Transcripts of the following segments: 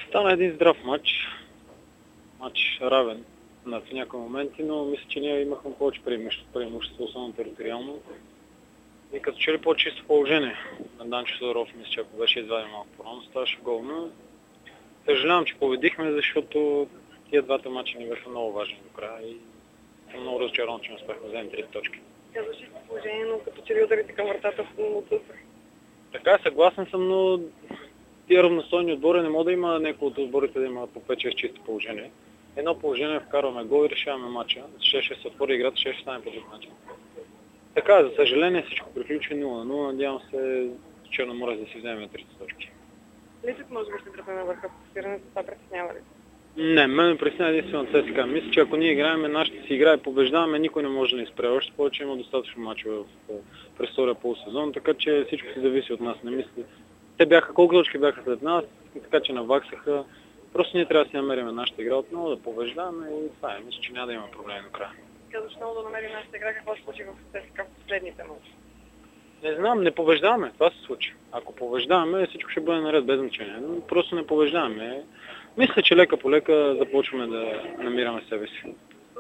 Стана един здрав матч. Матч равен в някои моменти, но мисля, че ние имахме повече преимущество, особено териториално. И като че ли по-чисто положение на Данчо Тодоров, мисля, че ако беше изваден малко по-рано, ставаше гол. Но съжалявам, че победихме, защото тия двата матча ни бяха много важни до края и съм много разочарован, че не успяхме да вземем 3 точки. Казваш чисто положение, но като че ли ударите към вратата отсъствах. Така, съгласен съм, но тия равностойни отбори не може да има някои от отборите да има по 5-6 чисто положение. Едно положение вкарваме гол и решаваме матча. Ще се отвори играта, ще стане по друг начин. Така, за съжаление всичко приключи 0-0. Надявам се Черноморец да си вземе 3 точки. Лисът може би ще дръпне на върха в класирането, това притеснява ли? Не, мен притеснява единствено ЦСКА. Мисля, че ако ние играем, нашите си игра и побеждаваме, никой не може да ни спре. Още повече има достатъчно мачове през втория полусезон, така че всичко си зависи от нас. Не мисля. Те бяха, колко точки бяха след нас, така че наваксаха. Просто ние трябва да си намерим нашата игра отново, да побеждаваме и това е. Мисля, че няма да има проблеми до края. Казваш много да намерим нашата игра, какво се случи в ЦСКА в последните мачове? Не знам, не побеждаваме, това се случи. Ако побеждаваме, всичко ще бъде наред, без значение. Но просто не побеждаваме. Мисля, че лека по лека започваме да намираме себе си.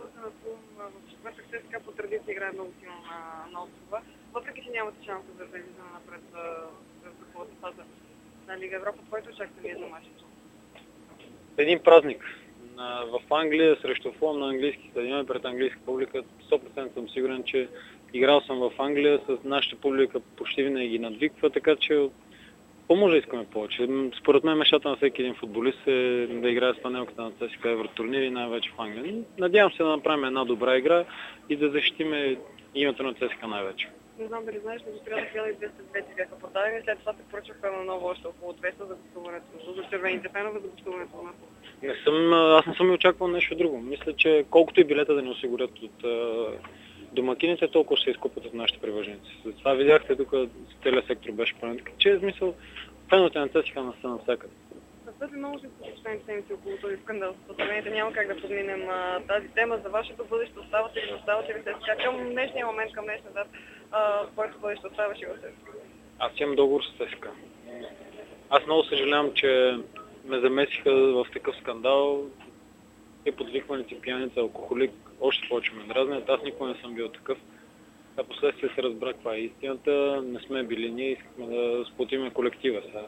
В четвъртък ЦСКА по традиция играе много силно на острова. Въпреки че нямате шанса за излизане напред за груповата фаза на Лига Европа, който очакваме за мача? Един празник. В Англия срещу фон на английски стадиони пред английска публика 100% съм сигурен, че играл съм в Англия с нашата публика, почти винаги ги надвиква, така че по-може да искаме повече. Според мен мечтата на всеки един футболист е да играе с панелката на ЦСКА Евротурнири, най-вече в Англия. Надявам се да направим една добра игра и да защитим името на ЦСКА най-вече. Не знам дали знаеш, но до 1200 билети бяха продадени, след това се поръчаха на ново още около 200 за гостуването, за червените фенове за гостуването на Аз не съм и очаквал нещо друго. Мисля, че колкото и билета да ни осигурят от домакините, толкова ще се изкупят от нашите привърженици. За това видяхте, тук целият сектор беше пълен. Така че, в смисъл, феновете на ЦСКА са навсякъде. Съвсем много ще се последните седмици около този скандал с поздравленията. Няма как да подминем тази тема. За вашето бъдеще оставате ли, оставате ли ЦСКА към днешния момент, към днешния дат, който бъдеще оставаш и в ЦСКА? Аз имам договор с ЦСКА. Аз много съжалявам, че ме замесиха в такъв скандал и подвикваните пияница, алкохолик, още повече ме дразнят. Аз никога не съм бил такъв. А последствие се разбра каква е истината. Не сме били ние, искахме да сплотиме колектива сега.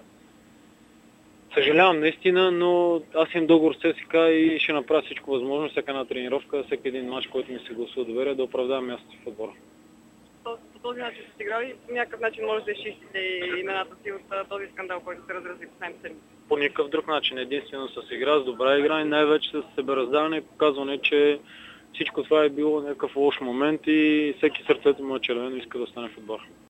Съжалявам наистина, но аз имам договор с ЦСКА и ще направя всичко възможно, всяка една тренировка, всеки един матч, който ми се гласува доверие, да оправдавам мястото в отбора. По този начин сте играли, по някакъв начин може да изчистите имената си от този скандал, който се разрази в последните седмици? По никакъв друг начин, единствено с игра, с добра игра и най-вече с себераздаване и показване, че всичко това е било някакъв лош момент и всеки сърцето му е червено и иска да стане в отбор.